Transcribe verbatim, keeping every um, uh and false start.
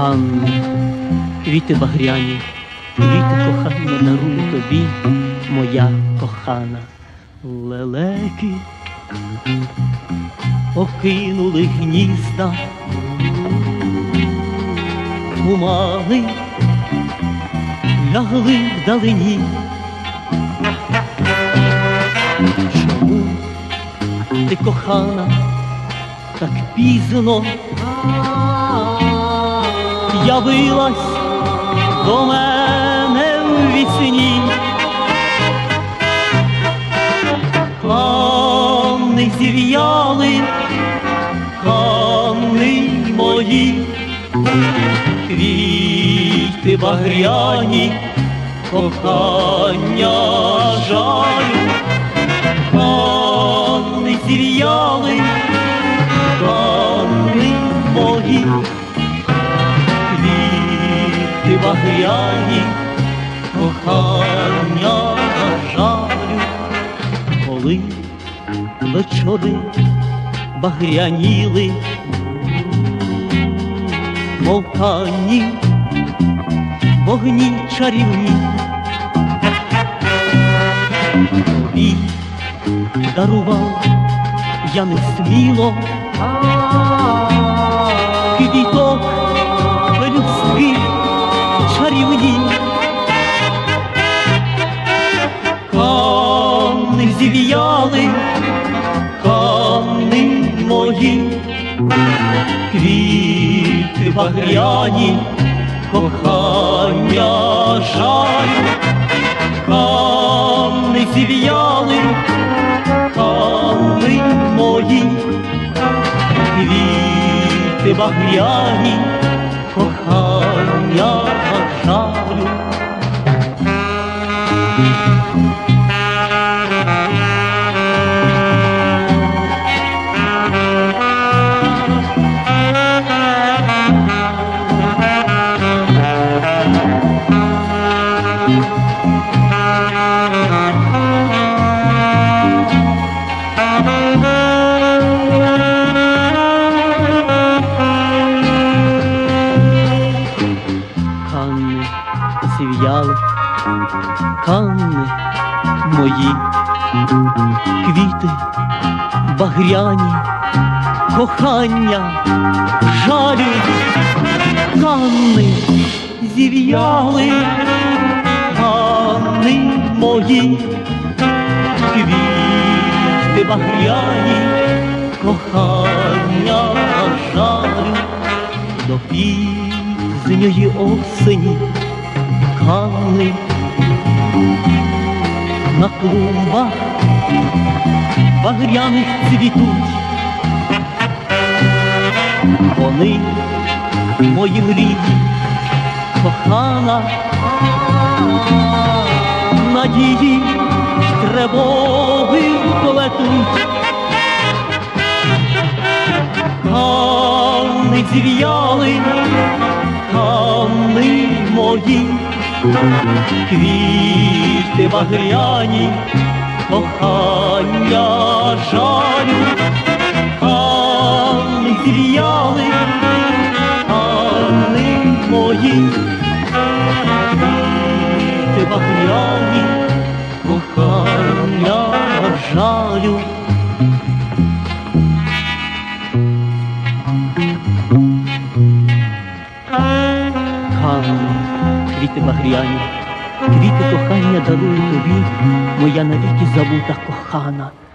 Ханно, квіти багряні, квіти кохання дарую тобі, моя кохана. Лелеки покинули гнізда, тумани лягли вдалині. Чому ти, кохана, так пізно явилась до мене в вісні? Хани зів'яли, хани мої, квіти багряні, кохання жалю. Хани зів'яли, хани мої, квіти багряні, кохання жалю. Коли вечори багряніли, мов кані вогні чарівні, тобі дарував я несміло квіток людських чарівні. Хани зів'яли, хани мої, квіти багряні, кохання жалю. Хани зів'яли, хани мої, квіти багряні, кохання жалю. Хани зів'яли, хани мої, квіти багряні, кохання жалю. Хани зів'яли, хани мої, квіти багряні, кохання жалю. До пізньої осені хани на клумбах багряних цвітуть. Вони мої мрії, кохана, надії, тривоги плетуть. Хани зів'яли, хани мої, квіти багряні, кохання жалю. Хани зів'яли, хани мої, квіти багряні, кохання жалю. Хани, квіти багряні, квіти кохання дарую тобі, моя навіки забута кохана.